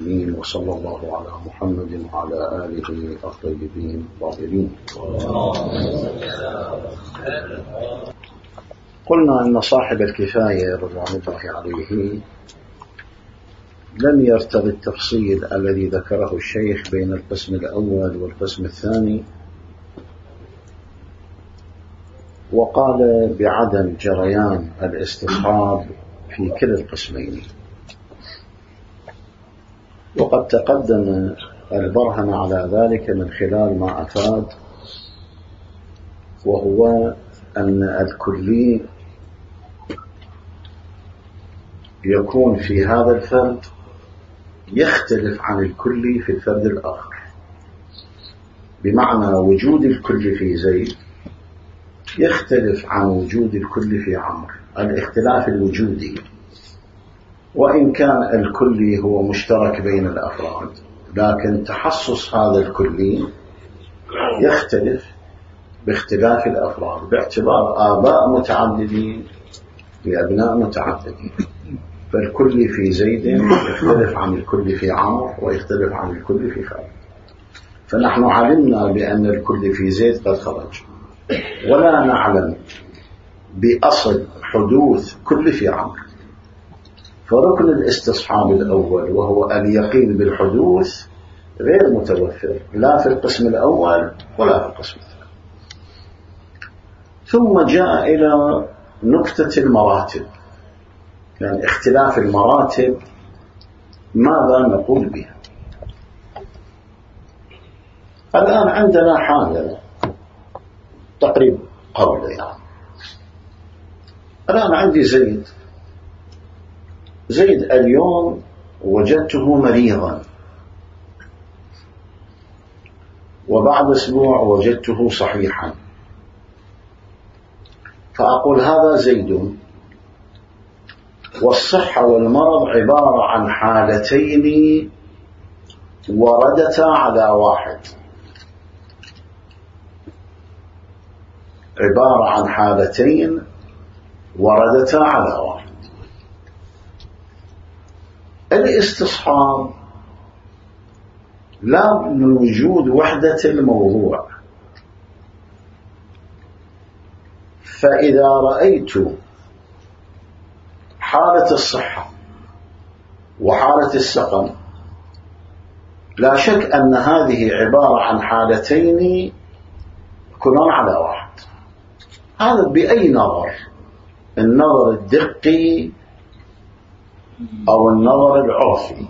العالمين، وصلى الله على محمد وعلى آله الطيبين الطاهرين. قلنا أن صاحب الكفاية رضوان الله عليه لم يرتضي التفصيل الذي ذكره الشيخ بين القسم الأول والقسم الثاني، وقال بعدم جريان الاستصحاب في كلا القسمين. وقد تقدم البرهن على ذلك من خلال ما أفاد، وهو أن الكلي يكون في هذا الفرد يختلف عن الكلي في الفرد الآخر، بمعنى وجود الكلي في زيد يختلف عن وجود الكلي في عمرو، الاختلاف الوجودي، وإن كان الكلي هو مشترك بين الأفراد، لكن تخصص هذا الكلي يختلف باختلاف الأفراد باعتبار آباء متعددين لأبناء متعددين. فالكلي في زيد يختلف عن الكلي في عمرو، ويختلف عن الكلي في خالد. فنحن علمنا بأن الكلي في زيد قد خرج، ولا نعلم بأصل حدوث كل في عمرو. فركن الاستصحاب الأول وهو اليقين بالحدوث غير متوفر لا في القسم الأول ولا في القسم الثاني. ثم جاء إلى نقطة المراتب، يعني اختلاف المراتب ماذا نقول بها؟ الآن عندنا حالة تقريبا قولة، يعني الآن عندي زيد اليوم وجدته مريضا، وبعد أسبوع وجدته صحيحا، فأقول هذا زيد. والصحة والمرض عبارة عن حالتين وردتا على واحد، عبارة عن حالتين وردتا على واحد. الاستصحاب لا من وجود وحدة الموضوع. فإذا رأيت حالة الصحة وحالة السقم، لا شك أن هذه عبارة عن حالتين يكونون على واحد. هذا بأي نظر؟ النظر الدقي أو النظر العرفي؟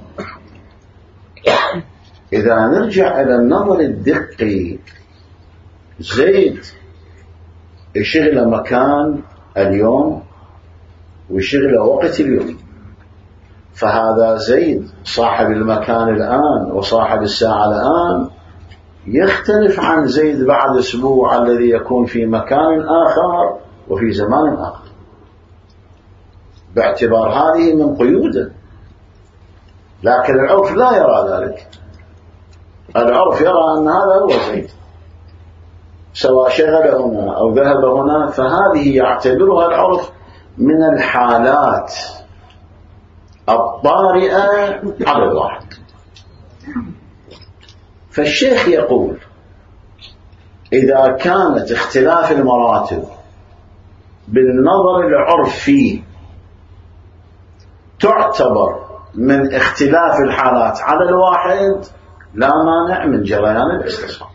إذا نرجع إلى النظر الدقي، زيد يشغل مكان اليوم ويشغل وقت اليوم، فهذا زيد صاحب المكان الآن وصاحب الساعة الآن يختلف عن زيد بعد أسبوع الذي يكون في مكان آخر وفي زمان آخر، باعتبار هذه من قيوده. لكن العرف لا يرى ذلك. العرف يرى أن هذا هو زيد، سواء شغل هنا أو ذهب هنا، فهذه يعتبرها العرف من الحالات الطارئة على الواحد. فالشيخ يقول إذا كانت اختلاف المراتب بالنظر العرفي تعتبر من اختلاف الحالات على الواحد، لا مانع من جريان الاستصحاب.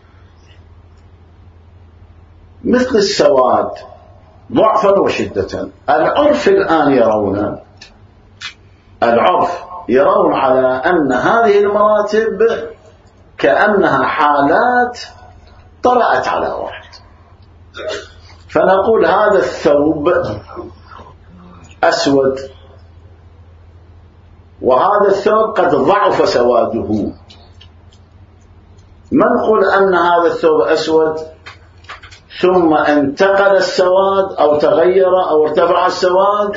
مثل السواد ضعفا وشدة، العرف الآن يرون على أن هذه المراتب كأنها حالات طرأت على واحد. فنقول هذا الثوب أسود، وهذا الثوب قد ضعف سواده. ما نقول أن هذا الثوب أسود ثم انتقل السواد أو تغير أو ارتفع السواد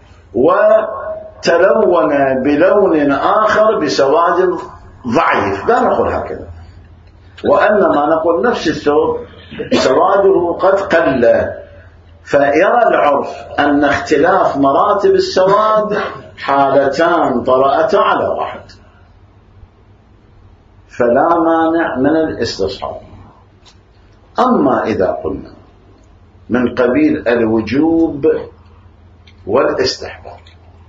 وتلون بلون آخر بسواد ضعيف، لا نقول هكذا. وإنما نقول نفس الثوب سواده قد قل. فيرى العرف أن اختلاف مراتب السواد حالتان طرأتا على واحد. فلا مانع من الاستصحاب. أما إذا قلنا من قبيل الوجوب والاستحباب،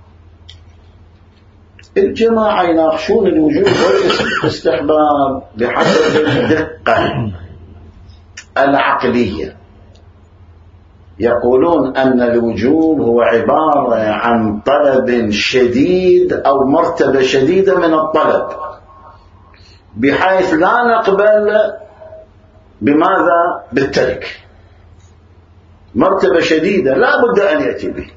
الجماعة يناقشون الوجوب والاستحباب بحسب الدقة العقلية. يقولون أن الوجوب هو عبارة عن طلب شديد أو مرتبة شديدة من الطلب، بحيث لا نقبل بماذا؟ بالترك. مرتبة شديدة لا بد أن يأتي به.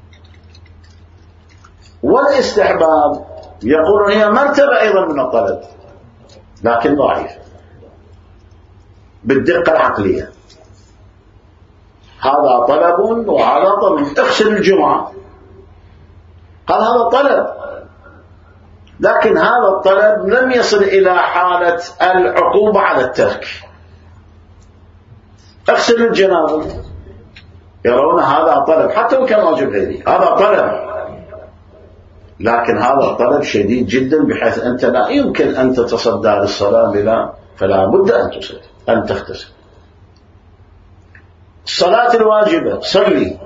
والاستحباب يقولون هي مرتبة أيضا من الطلب لكن ضعيفة بالدقة العقلية. هذا طلب وهذا طلب. اغسل الجمعة، قال هذا طلب، لكن هذا الطلب لم يصل إلى حالة العقوبة على الترك. اغسل الجنازة، يرون هذا طلب حتى وكان واجب غيري، هذا طلب، لكن هذا الطلب شديد جدا بحيث أنت لا يمكن أن تتصدى للصلاة بلا، فلا بد أن تصلي، أن تغتسل. الصلاة الواجبة صلي،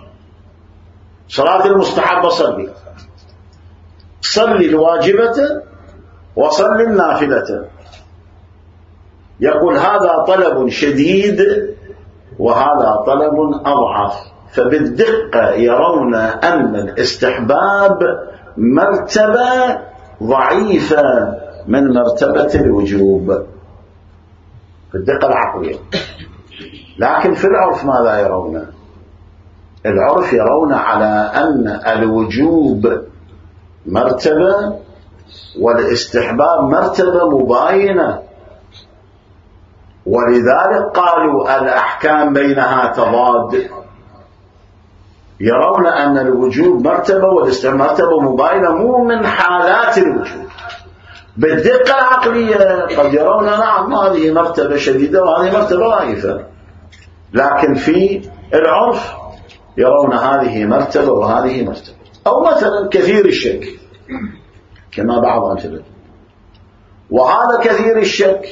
صلاة المستحبة صلي، صلي الواجبة وصلي النافلة. يقول هذا طلب شديد وهذا طلب أضعف. فبالدقة يرون أن الاستحباب مرتبة ضعيفة من مرتبة الوجوب في الدقة العقلية. لكن في العرف ماذا يرون؟ العرف يرون على أن الوجوب مرتبة والاستحباب مرتبة مباينة، ولذلك قالوا الأحكام بينها تضاد. يرون أن الوجوب مرتبة والاستحباب مرتبة مباينة، مو من حالات الوجوب. بالدقة العقلية قد يرون نعم هذه مرتبة شديدة وهذه مرتبة ضعيفة، لكن في العرف يرون هذه مرتبة وهذه مرتبة. أو مثلا كثير الشك كما بعض أمثلة، وهذا كثير الشك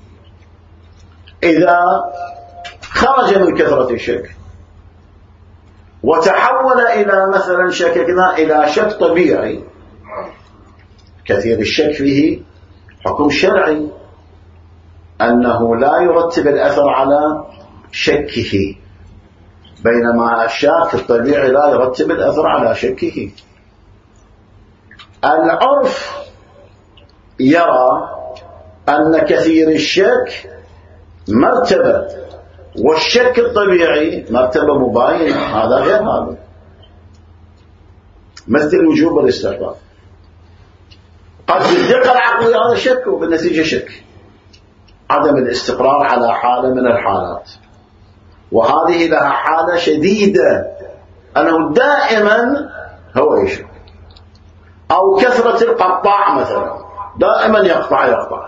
إذا خرج من كثرة الشك وتحول إلى مثلا شككنا إلى شك طبيعي، كثير الشك فيه حكم شرعي أنه لا يرتب الأثر على شكه، بينما الشاك الطبيعي لا يرتب الأثر على شكه. العرف يرى أن كثير الشك مرتبة والشك الطبيعي مرتبة مباينة، هذا غير هذا، مثل الوجوب والاستحباب. قد بالدقة العقلية هذا شك وبالنتيجة شك، عدم الاستقرار على حالة من الحالات، وهذه لها حالة شديدة أنه دائما هو يشك، أو كثرة القطاع مثلا دائما يقطع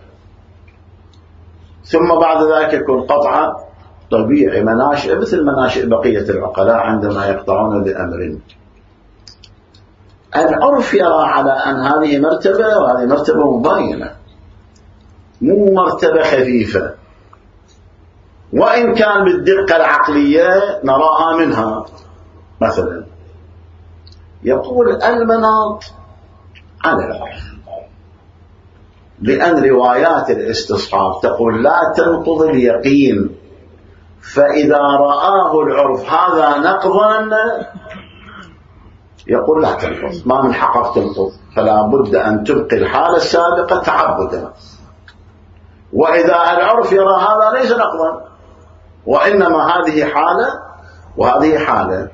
ثم بعد ذلك يكون قطع طبيعي مناشئ مثل مناشئ بقية العقلاء عندما يقطعون بأمر. العرف يرى على أن هذه مرتبة وهذه مرتبة مباينة، مو مرتبة خفيفة، وإن كان بالدقة العقلية نراها منها. مثلا يقول المناط على العرف، لأن روايات الاستصحاب تقول لا تنقض اليقين، فإذا رآه العرف هذا نقضا يقول لا تنقض، ما من حقك تنقض، فلا بد أن تبقي الحالة السابقة تعبدا. وإذا العرف يرى هذا ليس نقضا وإنما هذه حالة وهذه حالة،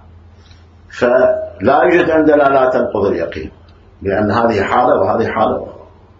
فلا يوجد عندنا لا تنقض اليقين، لأن هذه حالة وهذه حالة.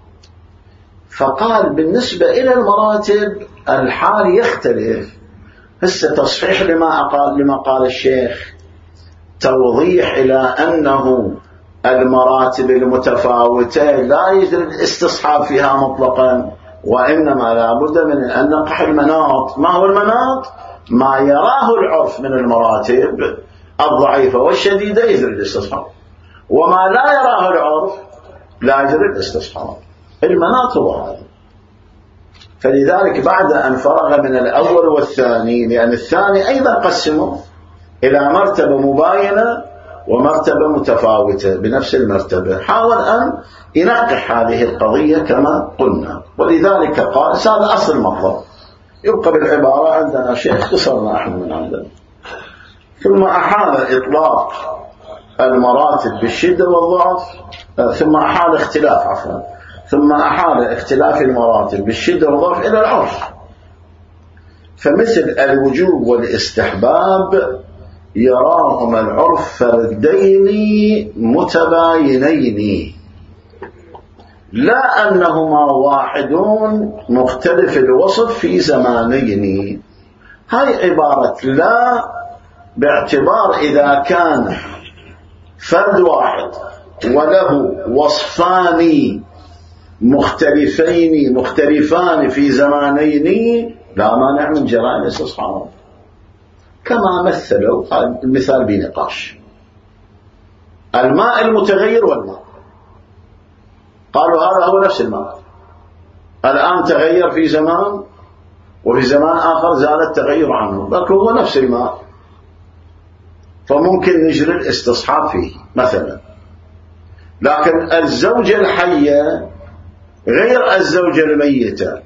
فقال بالنسبة إلى المراتب الحال يختلف. هسه تصحيح لما قال الشيخ، توضيح إلى أنه المراتب المتفاوتة لا يجري الاستصحاب فيها مطلقا، وإنما لا بد من أن نقح المناط. ما هو المناط؟ ما يراه العرف من المراتب الضعيفة والشديدة يجري الاستصحاب، وما لا يراه العرف لا يجري الاستصحاب. المناط هو هذا. فلذلك بعد أن فرغ من الأول والثاني، لأن الثاني أيضا قسمه إلى مرتبة مباينة ومرتبة متفاوتة بنفس المرتبة، حاول أن ينقح هذه القضية كما قلنا. ولذلك قال هذا أصل المطلب، يبقى بالعبارة عندنا شيء اختصرنا احنا من عندنا. ثم أحال إطلاق المراتب بالشدة والضعف، ثم أحال اختلاف المراتب بالشدة والضعف إلى العرف. فمثل الوجوب والاستحباب يراهما العرف فردين متباينين، لا أنهما واحدون مختلف الوصف في زمانين. هاي عبارة لا باعتبار إذا كان فرد واحد وله وصفان مختلفان في زمانين لا مانع من جراء الاستصحاب، كما مثلوا المثال بنقاش الماء المتغير والماء، قالوا هذا هو نفس الماء، الآن تغير في زمان وفي زمان آخر زال التغير عنه، لكن هو نفس الماء، فممكن نجري الاستصحاب فيه مثلا. لكن الزوجة الحية غير الزوجة الميتة،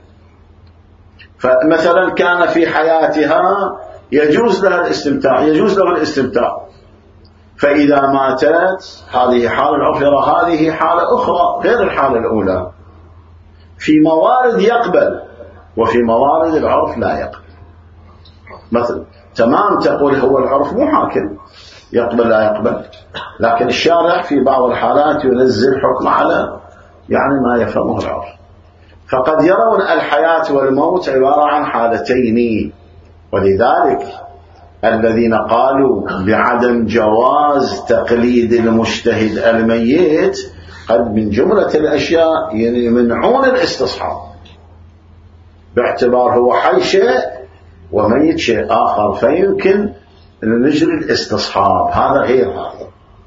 فمثلا كان في حياتها يجوز له الاستمتاع، فإذا ماتت هذه حالة العرف يرى هذه حالة أخرى غير الحالة الأولى، في موارد يقبل وفي موارد العرف لا يقبل. مثلا تمام تقول هو العرف مو حاكم يقبل لا يقبل، لكن الشارع في بعض الحالات ينزل حكم على يعني ما يفهمه العرف. فقد يرون الحياة والموت عبارة عن حالتين، ولذلك الذين قالوا بعدم جواز تقليد المجتهد الميت قد من جملة الأشياء يمنعون الاستصحاب، باعتبار هو حي شيء وميت شيء آخر، فيمكن أن نجري الاستصحاب، هذا غير هذا.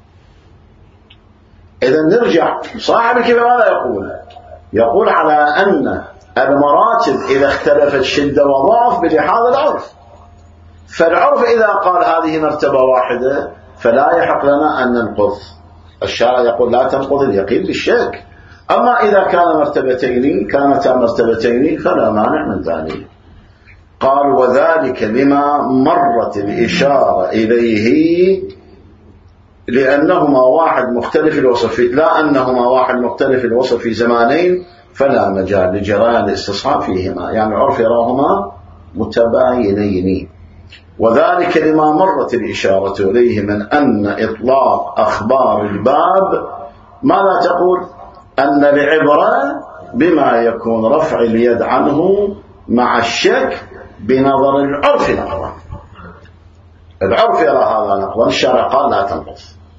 إذا نرجع صاحب الكلام ماذا يقول على أن المراتب إذا اختلفت شدة وضعف بلحاظ العرف، فالعرف إذا قال هذه مرتبة واحدة فلا يحق لنا أن ننقض، الشارع يقول لا تنقض اليقين بالشك. أما إذا كانتا مرتبتين فلا مانع من ذلك. قال وذلك لما مرت الإشارة إليه لأنهما واحد مختلف الوصف، لا أنهما واحد مختلف الوصف في زمانين فلا مجال لجريان الاستصحاب فيهما، يعني العرف يراهما متباينين. وذلك لما مرت الإشارة إليه من أن إطلاق أخبار الباب ماذا تقول؟ أن العبرة بما يكون رفع اليد عنه مع الشك بنظر العرف نقضا، العرف يرى هذا نقضا، الشارع قال لا تنقض،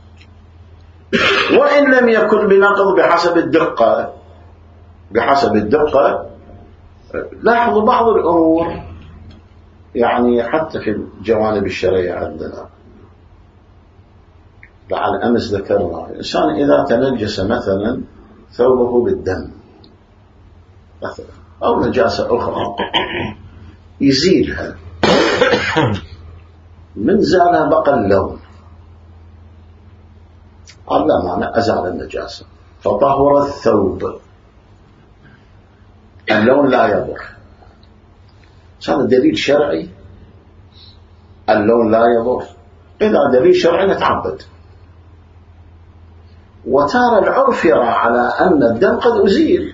وإن لم يكن بنقض بحسب الدقة. لاحظوا بعض الأمور يعني حتى في الجوانب الشرعية عندنا، لعل أمس ذكرنا الإنسان إذا تنجس مثلا ثوبه بالدم مثلا أو نجاسة أخرى يزيلها، من زالها بقى اللون، قال لا معنى أزال النجاسة فطهر الثوب، اللون لا يضر، هذا دليل شرعي، اللون لا يضر، إذا دليل شرعي نتعبد. وترى العرف يرى على أن الدم قد أزيل،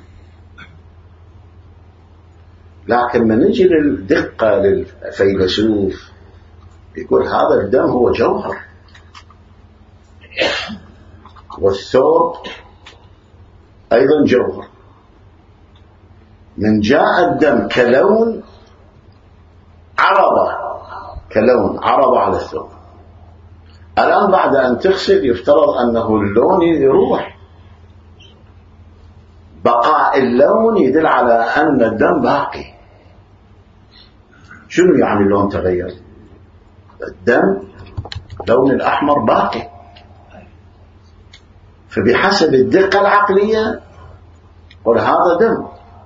لكن من نجي للدقة للفيلسوف يقول هذا الدم هو جوهر، والثوب أيضا جوهر، من جاء الدم كلون عرض على الثوب، الآن بعد أن تغسل يفترض أنه اللون يروح، بقاء اللون يدل على أن الدم باقي. شنو يعني اللون تغير؟ الدم لون الأحمر باقي، فبحسب الدقة العقلية قل هذا دم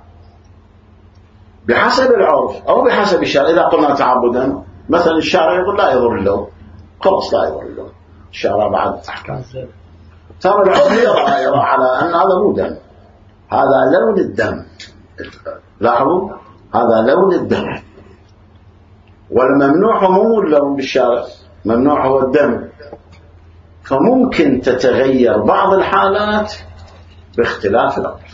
بحسب العرف أو بحسب الشرع. إذا قلنا تعبدا مثلا الشارع يقول لا يضر اللون، خلاص لا يضر اللون، الشارع بعد أحكام. ترى العرف يرى على أن هذا مو دم، هذا لون الدم. لاحظوا هذا لون الدم، والممنوع هو مو اللون بالشارع، ممنوع هو الدم. فممكن تتغير بعض الحالات باختلاف العرف.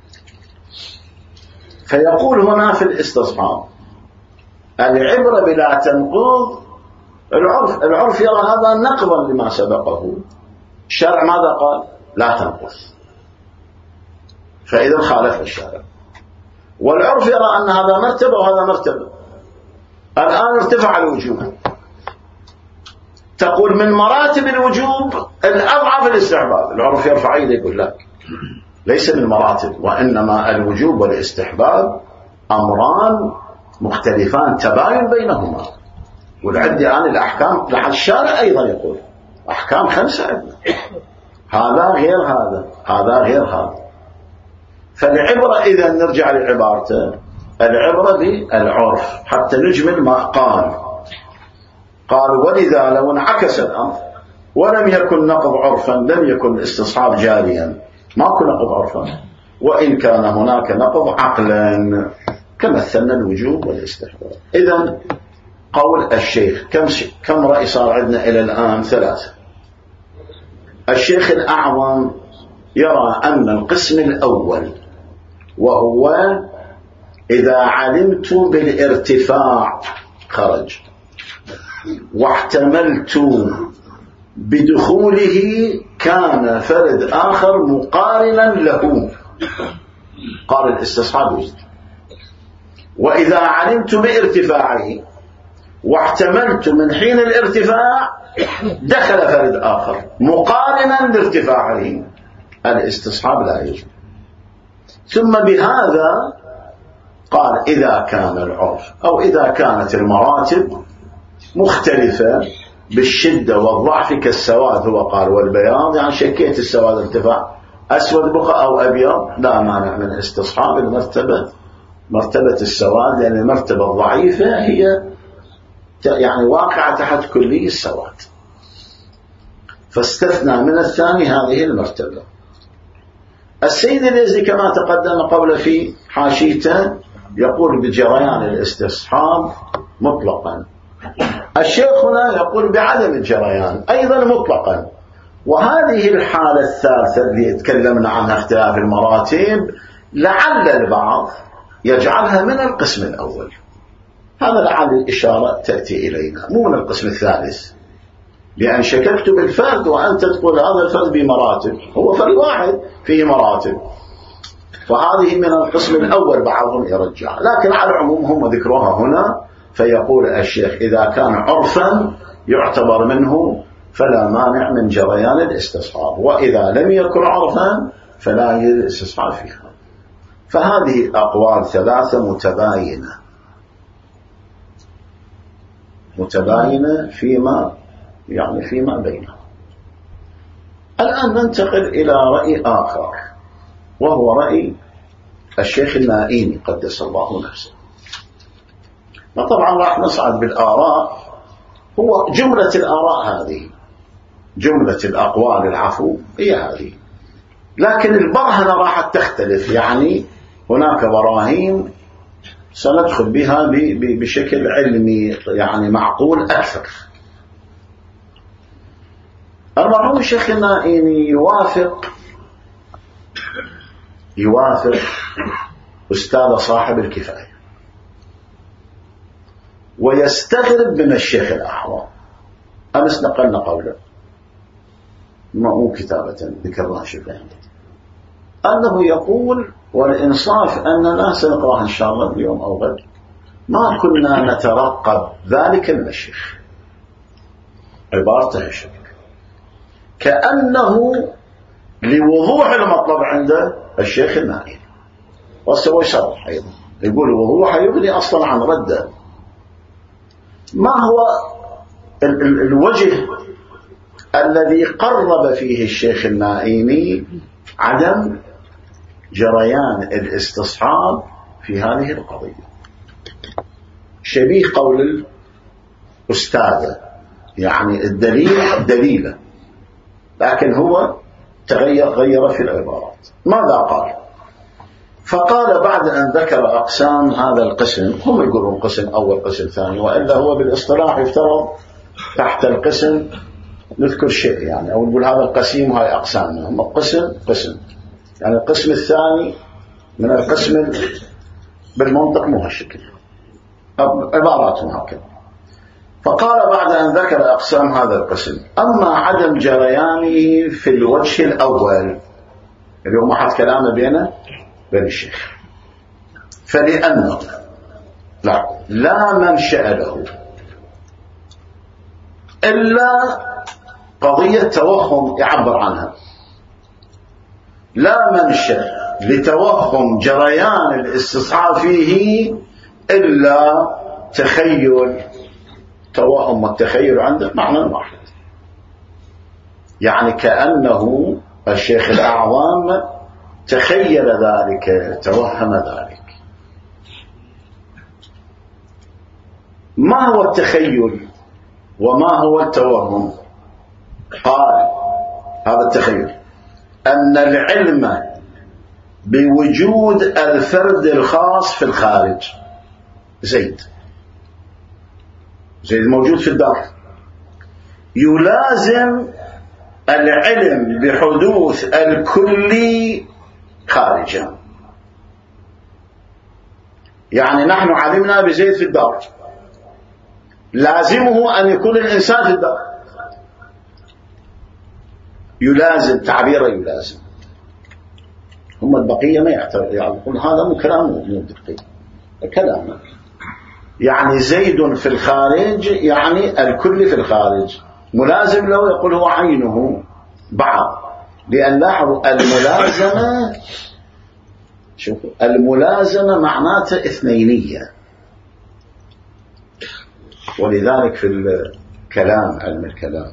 فيقول هنا في الاستصحاب العبرة بلا تنقض العرف يرى هذا نقضا لما سبقه. الشرع ماذا قال؟ لا تنقض، فإذا خالف الشرع. والعرف يرى أن هذا مرتبة وهذا مرتبة. الآن ارتفع الوجوب، تقول من مراتب الوجوب الأضعف الاستحباب. العرف يرفع يده يقول لك ليس من مراتب، وإنما الوجوب والاستحباب أمران مختلفان تباين بينهما. والعد عن الأحكام لحد الشارع أيضا يقول أحكام 5 عندنا، هذا غير هذا، هذا غير هذا. فالعبرة إذا نرجع لعبارته العبرة بالعرف حتى نجمل ما قال ولذا لو انعكس الأمر ولم يكن نقض عرفا لم يكن الاستصحاب جاريا. ماكو نقض عرفا، وإن كان هناك نقض عقلا كمثلنا الوجوب والاستحباب. إذن قول الشيخ كم رأي صار عندنا إلى الآن؟ 3. الشيخ الأعظم يرى أن القسم الأول وهو إذا علمت بالارتفاع خرج واحتملت بدخوله كان فرد آخر مقارنا له، قال الاستصحاب يجد. وإذا علمت بارتفاعه واحتملت من حين الارتفاع دخل فرد آخر مقارنا لارتفاعه، الاستصحاب لا يجب. ثم بهذا قال إذا كان العرف أو إذا كانت المراتب مختلفة بالشدة والضعف كالسواد، هو قال والبياض، يعني شكيت السواد ارتفاع أسود بقى أو أبيض، لا مانع من استصحاب مرتبة السواد، لأن المرتبة الضعيفة هي يعني واقعة تحت كلي السواد، فاستثنى من الثاني هذه المرتبة. السيد اليزدي كما تقدم قبل في حاشيته يقول بجريان الاستصحاب مطلقا. الشيخ هنا يقول بعدم الجريان أيضا مطلقا. وهذه الحالة الثالثة اللي تكلمنا عنها اختلاف المراتب لعل البعض يجعلها من القسم الأول، هذا لعل الإشارة تأتي إلينا، مو من القسم الثالث، لأن شككت بالفرد وأنت تقول هذا الفرد بمراتب، هو فرد واحد فيه مراتب، فهذه من القسم الأول بعضهم يرجع. لكن على العموم هم ذكروها هنا. فيقول الشيخ إذا كان عرفا يعتبر منه فلا مانع من جريان الاستصحاب، وإذا لم يكن عرفا فلا يجوز الاستصحاب فيها. فهذه أقوال 3 متباينة فيما بينها. الآن ننتقل إلى رأي آخر، وهو رأي الشيخ النائيني قدس الله نفسه. طبعا راح نصعد بالآراء، هو جملة الآراء هذه، جملة الأقوال العفو هي هذه، لكن البرهنة راح تختلف. يعني هناك براهين سندخل بها بشكل علمي يعني معقول أكثر. المرحوم الشيخ النائيني يوافق أستاذ صاحب الكفاية، ويستغرب من الشيخ الأعظم. أمس نقلنا قوله، مو كتابة ذكرناه شفاه، أنه يقول والإنصاف أننا سنقرأها إن شاء الله اليوم أو غد، ما كنا نترقب ذلك من الشيخ. عبارته الشيخ كأنه لوضوح المطلب عند الشيخ النائي، وسوى شرح أيضا يقول وضوح يغني أصلا عن رده. ما هو الوجه الذي قرب فيه الشيخ النائيني عدم جريان الاستصحاب في هذه القضية. شبيه قول الأستاذة، يعني الدليل دليله، لكن هو غير في العبارات. ماذا قال؟ فقال بعد أن ذكر أقسام هذا القسم، هم يقولون قسم أول قسم ثاني، وإلا هو بالاصطلاح يفترض تحت القسم نذكر شيء، يعني أو نقول هذا القسيم وهي أقسامه، هم قسم يعني القسم الثاني من القسم بالمنطق مو هالشكل، عباراتهم هكذا. فقال بعد أن ذكر أقسام هذا القسم: أما عدم جريانه في الوجه الأول اللي هو محط كلامه بين الشيخ، فلأنه لا منشأ له إلا قضية توهم يعبر عنها، لا منشأ لتوهم جريان الاستصحاب فيه إلا تخيل. توهم والتخيل عنده معنى واحد، يعني كأنه الشيخ الأعظم تخيل ذلك، توهم ذلك. ما هو التخيل وما هو التوهم؟ قال هذا التخيل أن العلم بوجود الفرد الخاص في الخارج، زيد موجود في الدار، يلازم العلم بحدوث الكلي خارجا. يعني نحن علمنا بزيد في الدار، لازمه أن يكون الإنسان في الدار، يلازم، تعبيره يلازم. هم البقية ما يقول هذا مو كلام مو دقيق، كلام يعني زيد في الخارج يعني الكل في الخارج، ملازم له يقول هو عينه بعض. لأن لاحظوا الملازمة، شوفوا الملازمة معناتها اثنينية، ولذلك في الكلام، علم الكلام،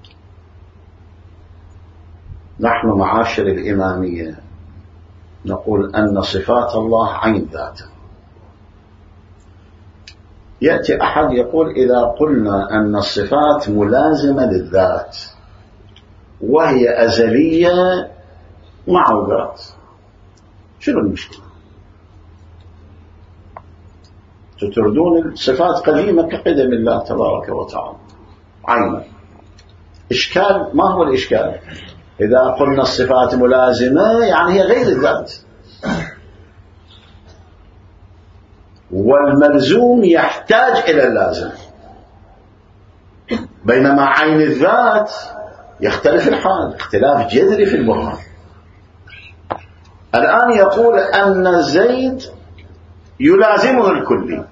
نحن معاشر الإمامية نقول أن صفات الله عين ذاته. يأتي أحد يقول إذا قلنا أن الصفات ملازمة للذات وهي أزلية مع ذات، شنو المشكلة؟ تردون الصفات قديمة كقدم الله تبارك وتعالى عينه. إشكال، ما هو الإشكال؟ إذا قلنا الصفات ملازمة يعني هي غير الذات، والملزوم يحتاج إلى اللازم، بينما عين الذات يختلف الحال اختلاف جذري في البرهان. الآن يقول أن زيد يلازمه الكلي،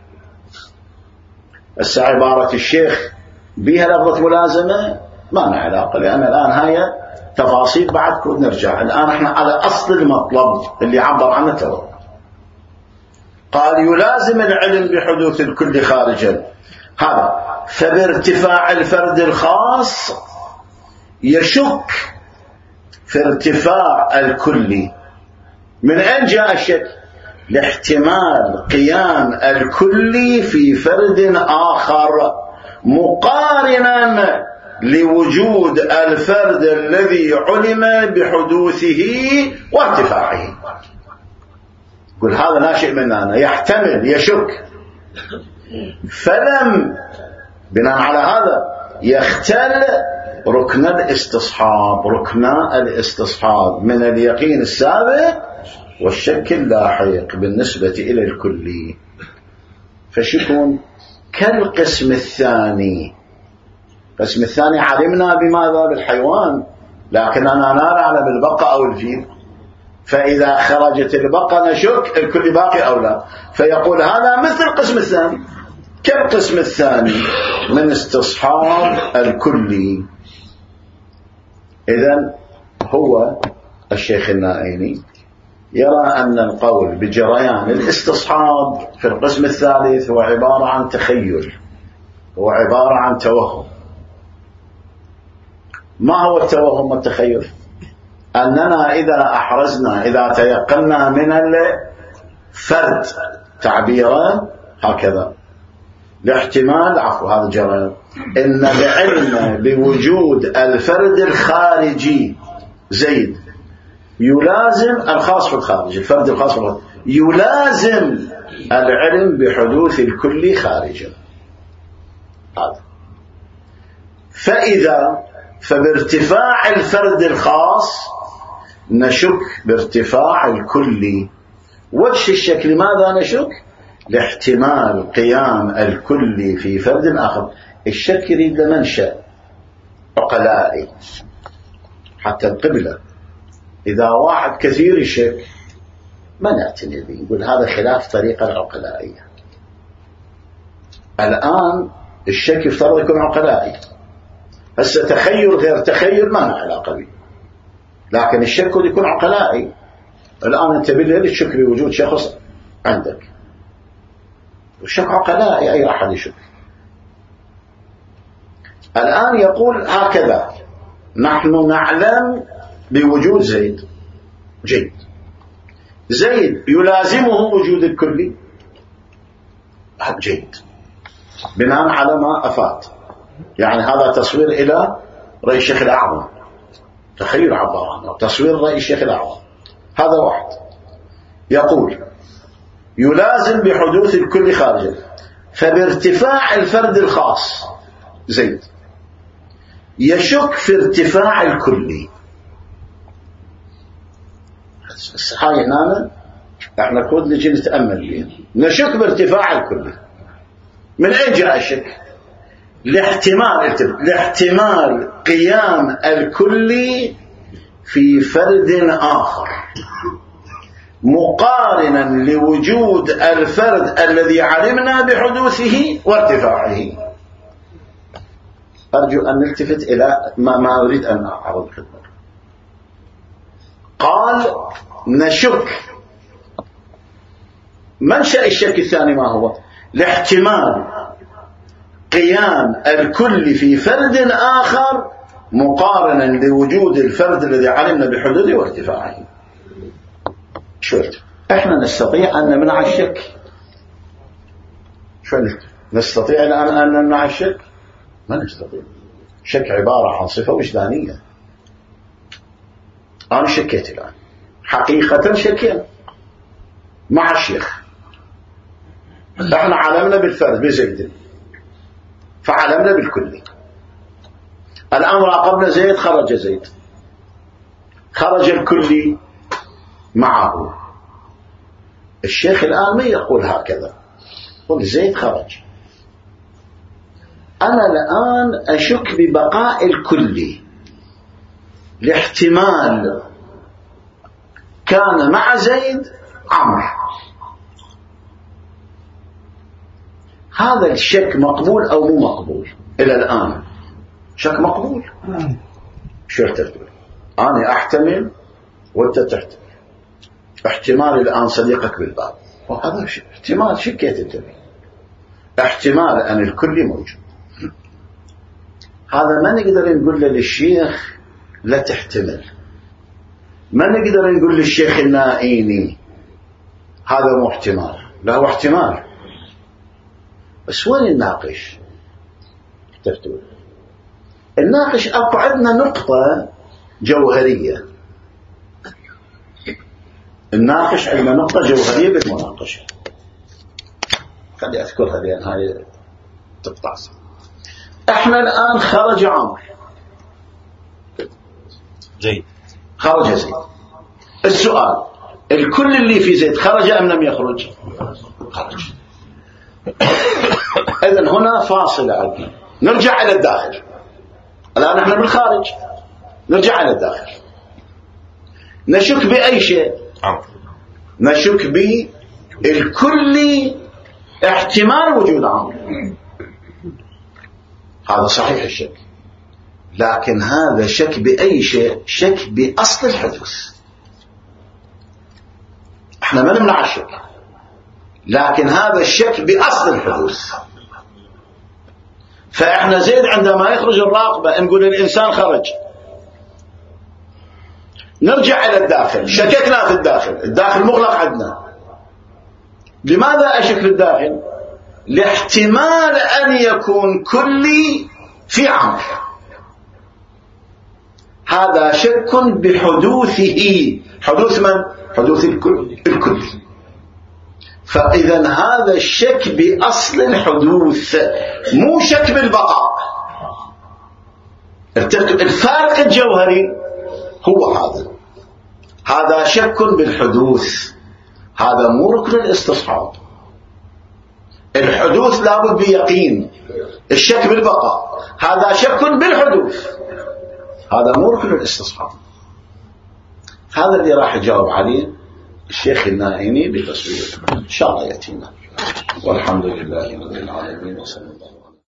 بس عبارة الشيخ بها لفظة ملازمة ما لها علاقة، لأن الآن هاي تفاصيل بعد كود نرجع. الآن احنا على أصل المطلب اللي عبر عنه توقع. قال يلازم العلم بحدوث الكل خارجا، هذا فبارتفاع الفرد الخاص يشك في ارتفاع الكل. من أين جاء الشك؟ لاحتمال قيام الكل في فرد آخر مقارنا لوجود الفرد الذي علم بحدوثه وارتفاعه. قل هذا ناشئ مننا، يحتمل، يشك، فلم بناء على هذا يختل ركن الاستصحاب، من اليقين السابق والشك اللاحق بالنسبة إلى الكلي. فشكون كالقسم الثاني. القسم الثاني علمنا بماذا؟ بالحيوان، لكننا لا نعلم البقى أو الفيل، فإذا خرجت البقى نشك الكل باقي أو لا، فيقول هذا مثل القسم الثاني، كالقسم الثاني من استصحاب الكلي. إذن هو الشيخ النائيني يرى أن القول بجريان الاستصحاب في القسم الثالث هو عبارة عن تخيل، هو عبارة عن توهم. ما هو التوهم والتخيل؟ أننا إذا أحرزنا، إذا تيقنا من الفرد تعبيرا هكذا لاحتمال هذا جرى إن العلم بوجود الفرد الخارجي زيد يلازم الخاص في الخارج، الفرد الخاص في الخارج يلازم العلم بحدوث الكل خارجا. هذا فبارتفاع الفرد الخاص نشك بارتفاع الكل. وجه الشك لماذا نشك؟ لاحتمال قيام الكل في فرد آخر. الشك يريد منشأ عقلائي، حتى القبلة إذا واحد كثير الشك ما نعتني به، نقول هذا خلاف طريقة العقلائية. الآن الشك يفترض يكون عقلائي، هسه تخيل غير تخيل ما له علاقة به، لكن الشك يكون عقلائي. الآن أنت بالليل تشك بوجود شخص عندك، والشك عقلائي، أي أحد يشك. الآن يقول هكذا نحن نعلم بوجود زيد، جيد، زيد يلازمه وجود الكلي، جيد، بناء على ما أفاد. يعني هذا تصوير إلى رأي الشيخ الأعظم، تخيل عبر عنه، تصوير رأي الشيخ الأعظم. هذا واحد يقول يلازم بحدوث الكل خارجا، فبارتفاع الفرد الخاص زيد يشك في ارتفاع الكلي. هاي هنا احنا كود نجي نتأمل فيه، نشك بارتفاع الكلي. من أين جاء الشك؟ لاحتمال قيام الكلي في فرد آخر مقارنا لوجود الفرد الذي علمنا بحدوثه وارتفاعه. أرجو أن نلتفت إلى ما أريد أن أعرض خدمة. قال نشك، منشأ الشك الثاني ما هو؟ لاحتمال قيام الكل في فرد آخر مقارنا لوجود الفرد الذي علمنا بحدوثه وارتفاعه. شوف، احنا نستطيع أن نمنع الشك؟ نستطيع الآن أن نمنع الشك؟ ما نستطيع. الشك عبارة عن صفة وجدانية. أنا شكيت الآن حقيقة، شكينا مع الشيخ، احنا علمنا بالفرد بزيد فعلمنا بالكلي. الآن راقبنا زيد، خرج زيد، خرج الكلي معه. الشيخ الآن ما يقول هكذا، يقول زيد خرج. أنا الآن أشك ببقاء الكلي لاحتمال كان مع زيد عمرو. هذا الشك مقبول أو مو مقبول؟ إلى الآن شك مقبول. شو تقول؟ أنا أحتمل وأنت تحتمل. احتمال الآن صديقك بالباب، وهذا احتمال شكيت أنت به، احتمال أن الكل موجود. هذا ما نقدر نقول للشيخ لا تحتمل، ما نقدر نقول للشيخ النائيني هذا مو احتمال، لا هو احتمال. بس وين الناقش؟ تفتول الناقش أكو عندنا نقطة جوهرية، الناقش عندنا نقطة جوهرية بالمناقشة. خلي أذكرها لأن هاي تقطع. احنا الآن خرج عمرو، زيد خرج زيد. السؤال الكل اللي في زيد خرج أم لم يخرج؟ خرج. إذن هنا فاصلة عندنا. نرجع إلى الداخل. الآن احنا بالخارج، نرجع إلى الداخل. نشك بأي شيء؟ نشك بالكل احتمال وجود عمرو. هذا صحيح الشك، لكن هذا شك بأي شيء؟ شك بأصل الحدوث. احنا ما نمنع الشك، لكن هذا الشك بأصل الحدوث. فإحنا زيد عندما يخرج الراقبة نقول الإنسان خرج، نرجع إلى الداخل. شككنا في الداخل مغلق عندنا. لماذا أشك في الداخل؟ لاحتمال أن يكون كلي في عمر. هذا شك بحدوثه. حدوث من؟ حدوث الكل. فإذا هذا الشك بأصل الحدوث، مو شك بالبقاء. الفارق الجوهري هو هذا شك بالحدوث، هذا مو ركن الاستصحاب. الحدوث لابد بيقين، الشك بالبقاء هذا شك بالحدوث، هذا مو ركن الاستصحاب. هذا اللي راح يجاوب عليه الشيخ النائمي بتصوير، إن شاء الله يأتينا. والحمد لله رب العالمين وصلى الله عليه وسلم.